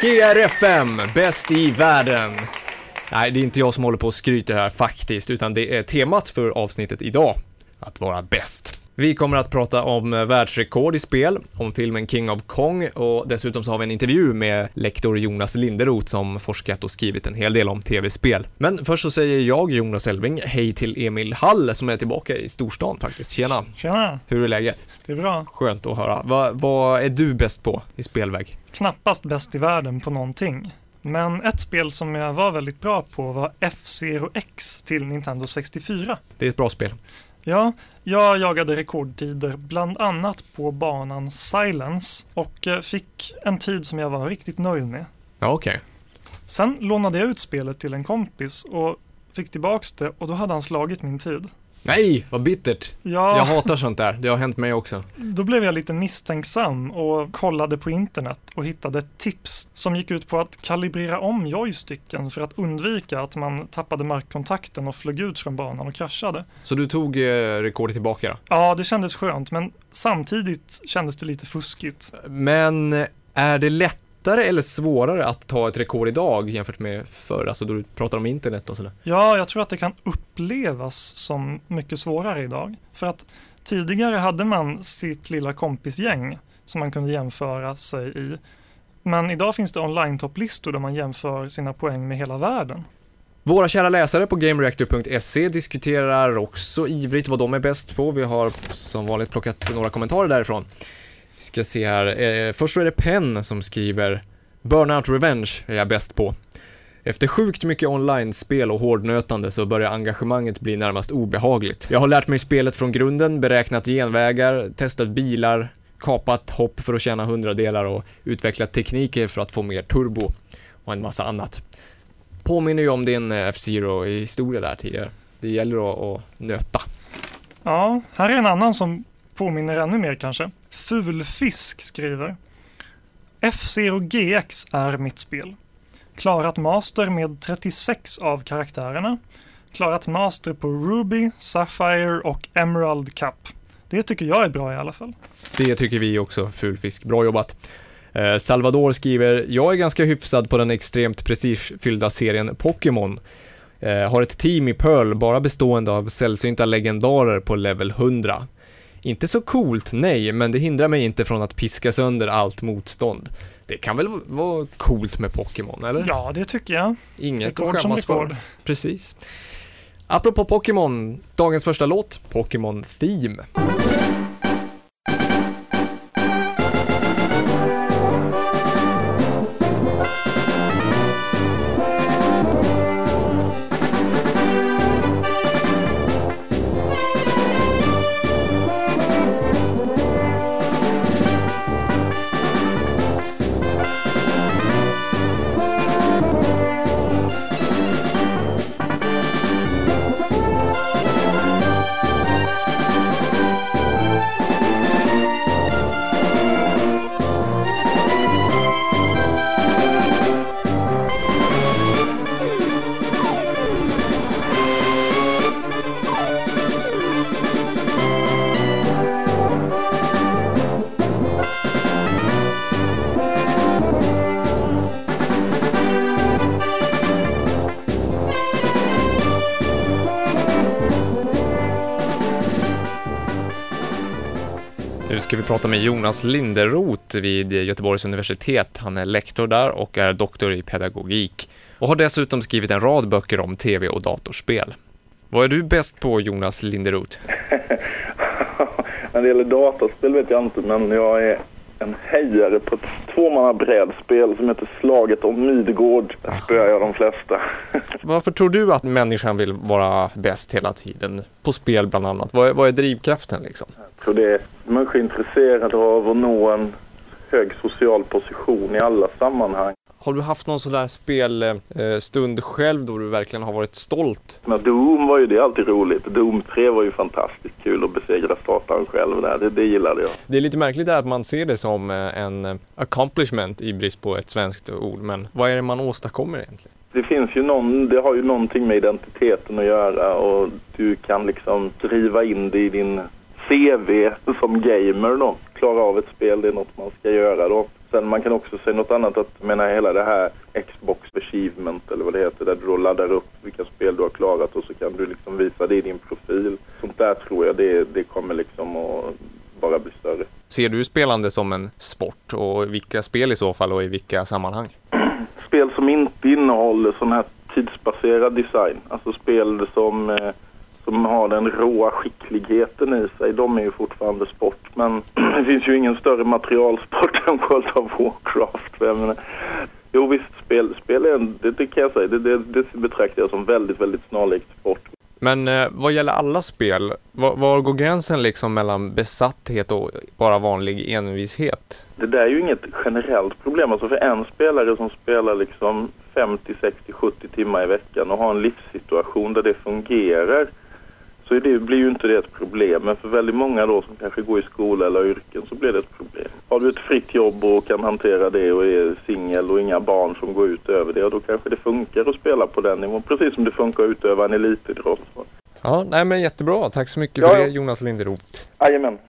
GRFM, bäst i världen. Nej, det är inte jag som håller på och skryter här faktiskt, utan det är temat för avsnittet idag, att vara bäst. Vi kommer att prata om världsrekord i spel, om filmen King of Kong och dessutom så har vi en intervju med lektor Jonas Linderoth som forskat och skrivit en hel del om tv-spel. Men först så säger jag, Jonas Elving, hej till Emil Hall som är tillbaka i storstan faktiskt. Tjena! Tjena! Hur är läget? Det är bra. Skönt att höra. Vad är du bäst på i spelväg? Knappast bäst i världen på någonting. Men ett spel som jag var väldigt bra på var F-Zero X till Nintendo 64. Det är ett bra spel. Ja, jag jagade rekordtider bland annat på banan Silence och fick en tid som jag var riktigt nöjd med. Ja, okej. Sen lånade jag ut spelet till en kompis och fick tillbaks det och då hade han slagit min tid. Nej, vad bittert. Ja, Jag hatar sånt där. Det har hänt mig också. då blev jag lite misstänksam och kollade på internet och hittade ett tips som gick ut på att kalibrera om joysticken för att undvika att man tappade markkontakten och flög ut från banan och kraschade. Så du tog rekordet tillbaka då? Ja, det kändes skönt, men samtidigt kändes det lite fuskigt. Men är det lättare eller svårare att ta ett rekord idag jämfört med förr? Alltså då du pratar om internet och sådär. Ja, jag tror att det kan upplevas som mycket svårare idag. För att tidigare hade man sitt lilla kompisgäng som man kunde jämföra sig i. Men idag finns det online-topplistor där man jämför sina poäng med hela världen. Våra kära läsare på GameReactor.se diskuterar också ivrigt vad de är bäst på. Vi har som vanligt plockat några kommentarer därifrån. Vi ska se här. Först så är det Penn som skriver: Burnout Revenge är jag bäst på. Efter sjukt mycket online-spel och hårdnötande så börjar engagemanget bli närmast obehagligt. Jag har lärt mig spelet från grunden, beräknat genvägar, testat bilar, kapat hopp för att tjäna 100-delar och utvecklat tekniker för att få mer turbo och en massa annat. Påminner ju om din F-Zero-historia där tidigare. Det gäller att nöta. Ja, här är en annan som påminner ännu mer kanske. Fulfisk skriver: F-Zero GX är mitt spel. Klarat master med 36 av karaktärerna. Klarat master på Ruby, Sapphire och Emerald Cup. Det tycker jag är bra i alla fall. Det tycker vi också, Fulfisk. Bra jobbat. Salvador skriver: jag är ganska hyfsad på den extremt prestigefyllda serien Pokémon. Har ett team i Pearl bara bestående av sällsynta legendarer på level 100. Inte så coolt, nej, men det hindrar mig inte från att piska sönder allt motstånd. Det kan väl vara coolt med Pokémon, eller? Ja, det tycker jag. Inget att skämmas för. Precis. Apropå Pokémon, dagens första låt, Pokémon Theme. Nu ska vi prata med Jonas Linderoth vid Göteborgs universitet. Han är lektor där och är doktor i pedagogik. Och har dessutom skrivit en rad böcker om tv- och datorspel. Vad är du bäst på, Jonas Linderoth? När det gäller datorspel vet jag inte, men jag är en hejare på ett tvåmannabrädspel som heter Slaget om Midgård. Där spöar jag de flesta. Varför tror du att människan vill vara bäst hela tiden? På spel bland annat. Vad är drivkraften liksom? Jag tror det är människor intresserade av att nå en hög social position i alla sammanhang. Har du haft någon sån där spelstund själv då du verkligen har varit stolt? Men Doom var ju det alltid roligt. Doom 3 var ju fantastiskt kul att besegra startaren själv där. Det gillade jag. Det är lite märkligt att man ser det som en accomplishment i brist på ett svenskt ord. Men vad är det man åstadkommer egentligen? Det finns ju det har ju någonting med identiteten att göra och du kan liksom driva in det i din CV som gamer då. Klara av ett spel, det är något man ska göra då. Sen man kan också säga något annat, att hela det här Xbox Achievement eller vad det heter, där du då laddar upp vilka spel du har klarat och så kan du liksom visa det i din profil. Sånt där tror jag det kommer liksom att bara bli större. Ser du spelande som en sport, och vilka spel i så fall och i vilka sammanhang? Spel som inte innehåller sån här tidsbaserad design, alltså spel som har den råa skickligheten i sig, de är ju fortfarande sport, men det finns ju ingen större materialsport än World of Warcraft. Jo visst, spel är det kan jag säga, det betraktar jag som väldigt, väldigt snarlikt sport. Men vad gäller alla spel, var går gränsen liksom mellan besatthet och bara vanlig envishet? Det där är ju inget generellt problem. Alltså för en spelare som spelar liksom 50, 60, 70 timmar i veckan och har en livssituation där det fungerar, så blir ju inte det ett problem. Men för väldigt många då som kanske går i skola eller yrken så blir det ett problem. Har du ett fritt jobb och kan hantera det och är singel och inga barn som går ut över det, och då kanske det funkar att spela på den nivån. Precis som det funkar att utöva en elitidrott. Ja, nej men jättebra. Tack så mycket för det, Jonas Linderoth. Jajamän.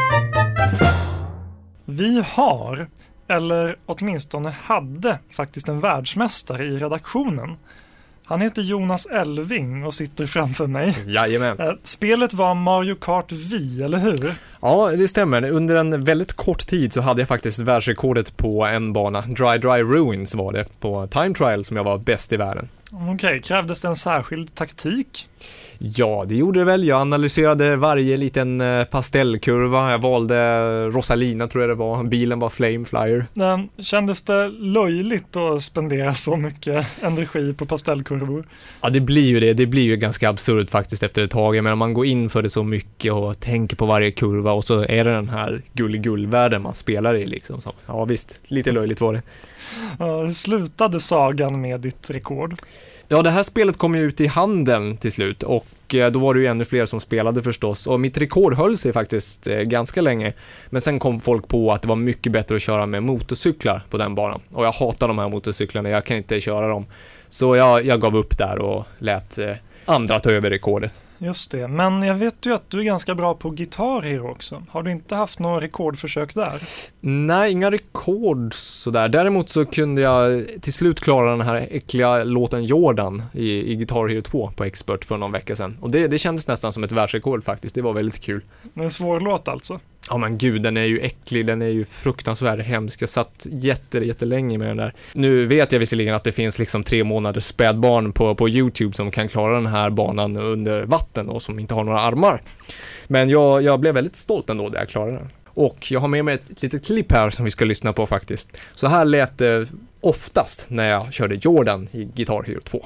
Vi har, eller åtminstone hade, faktiskt en världsmästare i redaktionen. Han heter Jonas Elving och sitter framför mig. Jajamän. Spelet var Mario Kart Wii, eller hur? Ja, det stämmer. Under en väldigt kort tid så hade jag faktiskt världsrekordet på en bana. Dry Ruins var det på Time Trial som jag var bäst i världen. Okej, krävdes det en särskild taktik? Ja, det gjorde det väl. Jag analyserade varje liten pastellkurva. Jag valde Rosalina, tror jag det var. Bilen var Flame Flyer. Kändes det löjligt att spendera så mycket energi på pastellkurvor? Ja, det blir ju det. Det blir ju ganska absurt faktiskt efter ett tag. Men man går in för det så mycket och tänker på varje kurva, och så är det den här gullvärlden man spelar i liksom. Så, ja visst, lite löjligt var det. Slutade sagan med ditt rekord? Ja, det här spelet kom ju ut i handeln till slut, och då var det ju ännu fler som spelade förstås. Och mitt rekord höll sig faktiskt ganska länge. Men sen kom folk på att det var mycket bättre att köra med motorcyklar på den banan. Och jag hatar de här motorcyklarna, jag kan inte köra dem. Så jag gav upp där och lät andra ta över rekordet. Just det, men jag vet ju att du är ganska bra på Guitar Hero också. Har du inte haft några rekordförsök där? Nej, inga rekord sådär. Däremot så kunde jag till slut klara den här äckliga låten Jordan i Guitar Hero 2 på Expert för någon vecka sedan. Och det kändes nästan som ett världsrekord faktiskt. Det var väldigt kul. Det är en svår låt alltså? Ja men gud, den är ju äcklig, den är ju fruktansvärt hemsk. Jag satt jättelänge med den där. Nu vet jag visserligen att det finns liksom 3 månaders spädbarn på YouTube som kan klara den här banan under vatten och som inte har några armar. Men jag blev väldigt stolt ändå där jag klarade den. Och jag har med mig ett litet klipp här som vi ska lyssna på faktiskt. Så här lät det oftast när jag körde Jordan i Guitar Hero 2.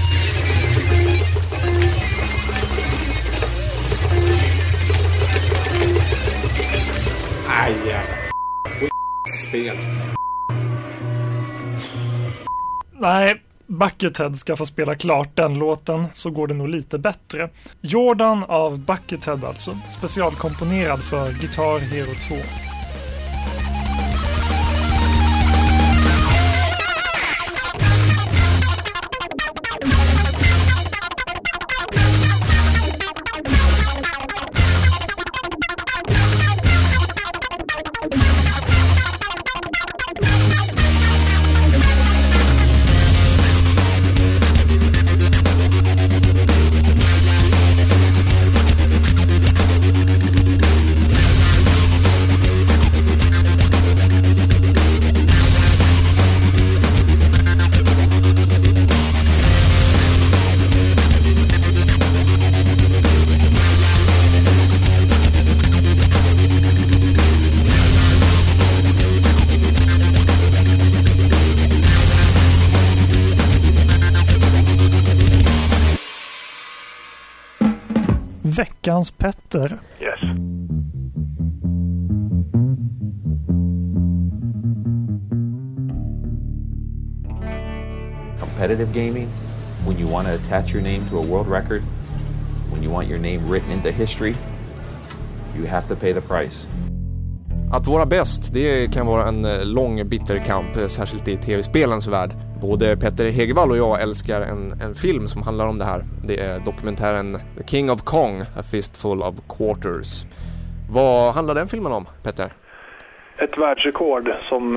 Spel. Nej, Buckethead ska få spela klart den låten, så går det nog lite bättre. Jordan av Buckethead alltså, specialkomponerad för Guitar Hero 2. Veckans Petter. Yes. Competitive gaming, when you want to attach your name to a world record, when you want your name written into history, you have to pay the price. Att vara bäst, det kan vara en lång bitter kamp, särskilt i tv-spelens värld. Både Petter Hegevall och jag älskar en film som handlar om det här. Det är dokumentären The King of Kong, A Fistful of Quarters. Vad handlar den filmen om, Petter? ett världsrekord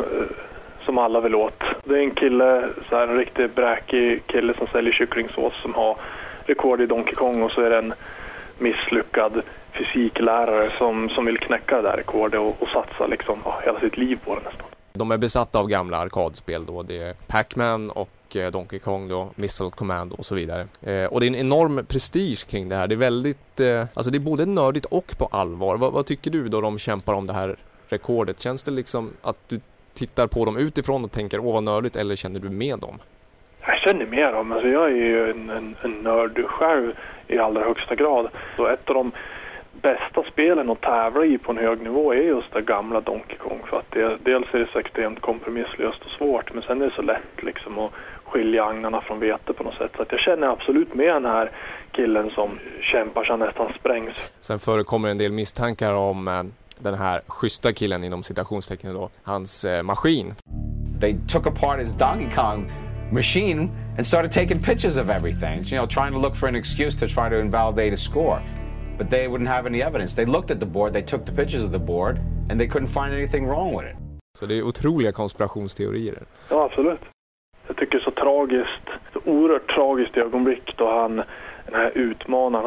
som alla vill åt. Det är en kille, så här, en riktigt bräkig kille som säljer kycklingsås som har rekord i Donkey Kong, och så är det en misslyckad fysiklärare som vill knäcka det där rekordet och satsa liksom hela sitt liv på det nästan. De är besatta av gamla arkadspel då. Det är Pac-Man och Donkey Kong då, Missile Command och så vidare. Och det är en enorm prestige kring det här. Det är väldigt, alltså det är både nördigt och på allvar. Vad tycker du då de kämpar om det här rekordet? Känns det liksom att du tittar på dem utifrån och tänker vad nördigt, eller känner du med dem? Jag känner med dem. Alltså jag är ju en nörd själv i allra högsta grad. Så ett av de bästa spelen att tävla i på en hög nivå är just det gamla Donkey Kong. För att dels är det så extremt kompromisslöst och svårt, men sen är det så lätt liksom att skilja agnarna från vete på något sätt. Så att jag känner absolut med den här killen som kämpar så nästan sprängs. Sen förekommer en del misstankar om den här schyssta killen inom citationstecken då, hans maskin. They took apart his Donkey Kong machine and started taking pictures of everything, you know, trying to look for an excuse to try to invalidate a score. But they wouldn't have any evidence. They looked at the board, they took the pictures of the board, and they couldn't find anything wrong with it. Så det är otroliga konspirationsteorier. Ja, absolut. Jag tycker det är så tragiskt, så oerhört tragiskt ögonblick då den här utmanaren,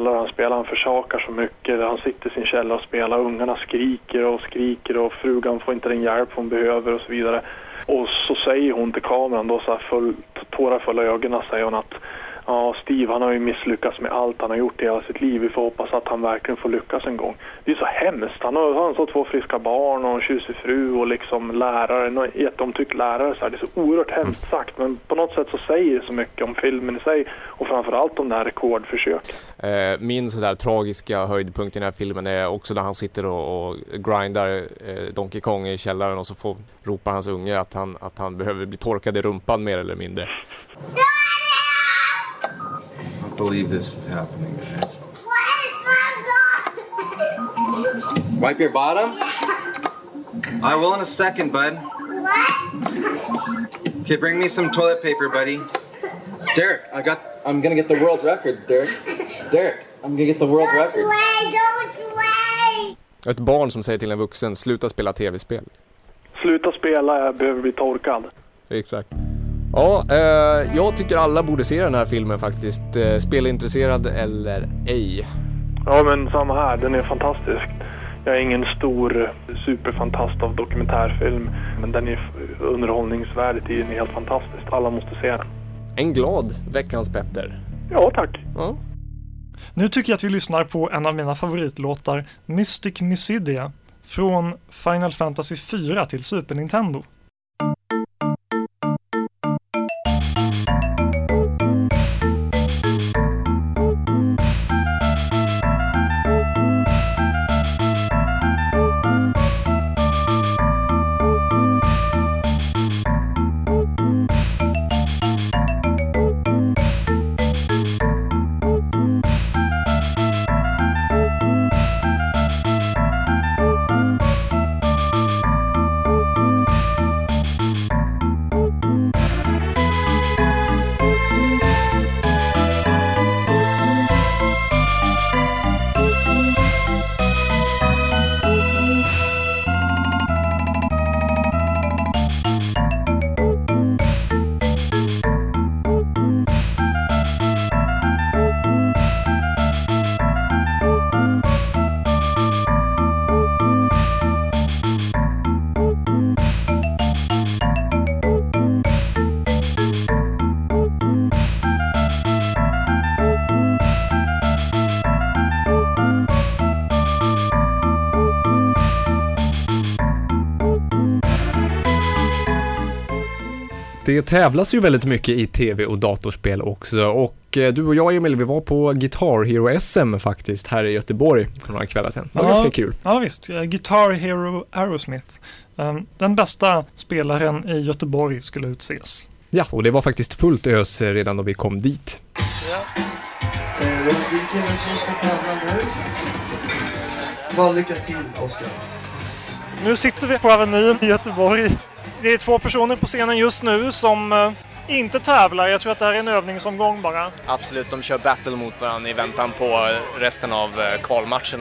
han försakar så mycket. Han sitter i sin källare och spelar, ungarna skriker och frugan får inte den hjälp hon behöver och så vidare. Och så säger hon till kameran då så här tårarfulla ögonen, säger hon att ja, Steve, han har ju misslyckats med allt han har gjort i hela sitt liv. Vi får hoppas att han verkligen får lyckas en gång. Det är så hemskt. Han har så 2 friska barn och en tjusig fru och liksom lärare, en jätteomtyckt lärare. Så här. Det är så oerhört hemskt sagt, men på något sätt så säger det så mycket om filmen i sig och framförallt om det här rekordförsöket. Min sådär tragiska höjdpunkt i den här filmen är också när han sitter och grindar Donkey Kong i källaren, och så får ropa hans unge att han behöver bli torkad i rumpan mer eller mindre. I believe this is happening, guys. Wipe your bottom? I will in a second, bud. Okay, bring me some toilet paper, buddy. Derek, I'm gonna get the world record, Derek. I'm gonna get the world record. Don't play! Ett barn som säger till en vuxen, sluta spela tv-spel. Sluta spela, jag behöver bli torkad. Exakt. Ja, jag tycker alla borde se den här filmen faktiskt. Spelintresserad eller ej. Ja, men samma här. Den är fantastisk. Jag är ingen stor superfantast av dokumentärfilm, men den är underhållningsvärdet i den är helt fantastisk. Alla måste se den. En glad veckans Petter. Ja, tack. Ja. Nu tycker jag att vi lyssnar på en av mina favoritlåtar, Mystic Mysidia, från Final Fantasy 4 till Super Nintendo. Det tävlas ju väldigt mycket i tv- och datorspel också, och du och jag, Emil, vi var på Guitar Hero SM faktiskt här i Göteborg för några kvällar sedan. Det var ganska kul. Ja visst, Guitar Hero Aerosmith. Den bästa spelaren i Göteborg skulle utses. Ja, och det var faktiskt fullt ös redan då vi kom dit. Ja. Vilken som ska tävla nu? Bara lycka till, Oskar. Nu sitter vi på Avenyn i Göteborg. Det är 2 personer på scenen just nu som inte tävlar. Jag tror att det här är en övningsomgång bara. Absolut, de kör battle mot varandra i väntan på resten av kvalmatcherna.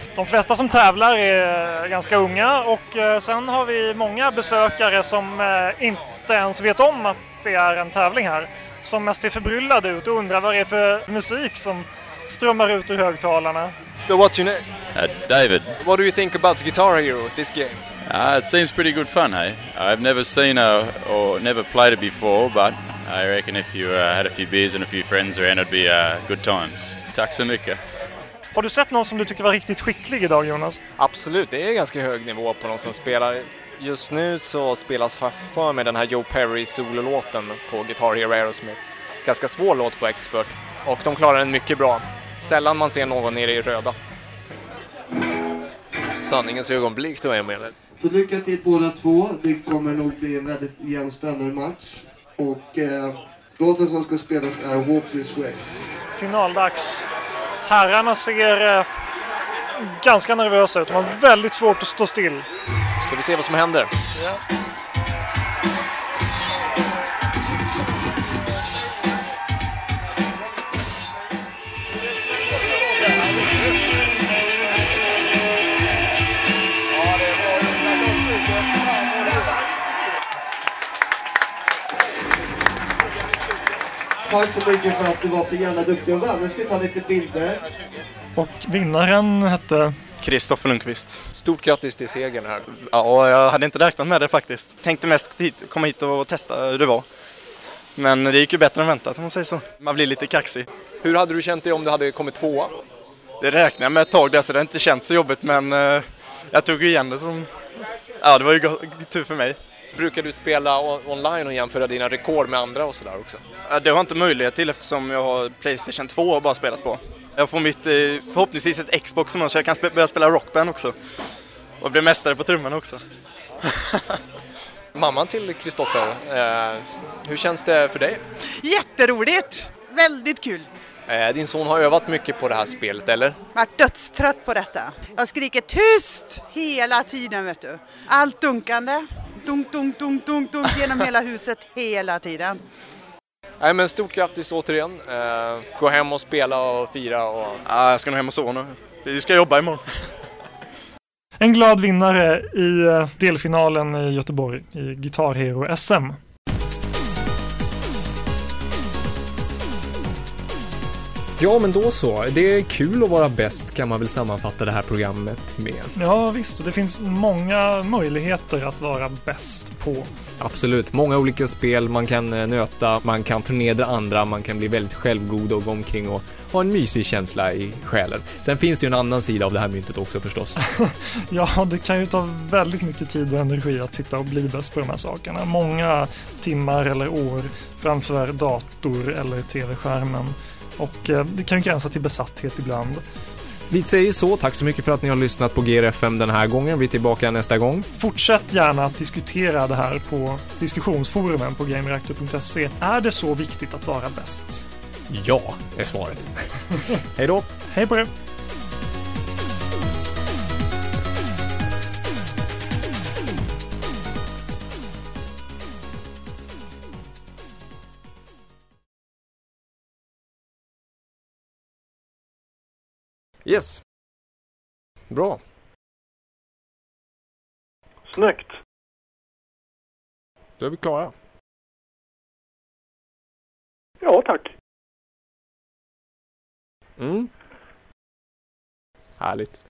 De flesta som tävlar är ganska unga och sen har vi många besökare som inte ens vet om att det är en tävling här. Som mest är förbryllade ut och undrar vad det är för musik som strömmar ut ur högtalarna. So what's your name? David. What do you think about Guitar Hero, this game? It seems pretty good fun, hey? I've never seen or never played it before, but I reckon if you had a few beers and a few friends around it'd be good times. Tack så mycket. Har du sett någon som du tycker var riktigt skicklig idag, Jonas? Absolut, det är ganska hög nivå på de som spelar. Just nu så spelas för med den här Joe Perry sololåten på Guitar Hero Aerosmith. Ganska svår låt på Expert och de klarar den mycket bra. Sällan man ser någon nere i röda. Sanningens ögonblick då, Emil. Så lycka till båda två. Det kommer nog bli en väldigt jämnspännande match. Och låten som ska spelas är Walk This Way. Finaldags. Herrarna ser ganska nervösa ut. De har väldigt svårt att stå still. Ska vi se vad som händer? Ja. Tack så mycket för att du var så jävla duktig och vann. Nu ska vi ta lite bilder. Och vinnaren hette Kristoffer Lundqvist. Stort grattis till segern här. Ja, jag hade inte räknat med det faktiskt. Tänkte mest komma hit och testa hur det var. Men det gick ju bättre än väntat om man säger så. Man blir lite kaxig. Hur hade du känt dig om du hade kommit tvåa? Det räknade jag med ett tag där så det har inte känts så jobbigt, men jag tog igen det som... Ja, det var ju tur för mig. Brukar du spela online och jämföra dina rekord med andra och sådär också? Det har inte möjlighet till eftersom jag har PlayStation 2 och bara spelat på. Jag får förhoppningsvis ett Xbox som så jag kan börja spela Rockband också. Och bli mästare på trummorna också. Mamman till Kristoffer, hur känns det för dig? Jätteroligt! Väldigt kul! Din son har övat mycket på det här spelet, eller? Varit dödstrött på detta. Jag skriker tyst hela tiden, vet du. Allt dunkande. Dunk, dunk, dunk, dunk, dunk genom hela huset hela tiden. Nej, men stort grattis återigen. Gå hem och spela och fira. Och... Ja, jag ska nog hem och sova nu. Vi ska jobba imorgon. en glad vinnare i delfinalen i Göteborg i Guitar Hero SM. Ja, men då så. Det är kul att vara bäst, kan man väl sammanfatta det här programmet med. Ja, visst. Och det finns många möjligheter att vara bäst på. Absolut. Många olika spel man kan nöta, man kan förnedra andra, man kan bli väldigt självgod och gå omkring och ha en mysig känsla i själen. Sen finns det ju en annan sida av det här myntet också förstås. Ja, det kan ju ta väldigt mycket tid och energi att sitta och bli bäst på de här sakerna. Många timmar eller år framför dator eller tv-skärmen. Och det kan ju gränsa till besatthet ibland. Vi säger så, tack så mycket för att ni har lyssnat på GRFM den här gången. Vi är tillbaka nästa gång. Fortsätt gärna att diskutera det här på diskussionsforumen på GameReactor.se. Är det så viktigt att vara bäst? Ja, är svaret. Hej då! Hej på er! Yes. Bra. Snyggt. Då är vi klara. Ja, tack. Härligt.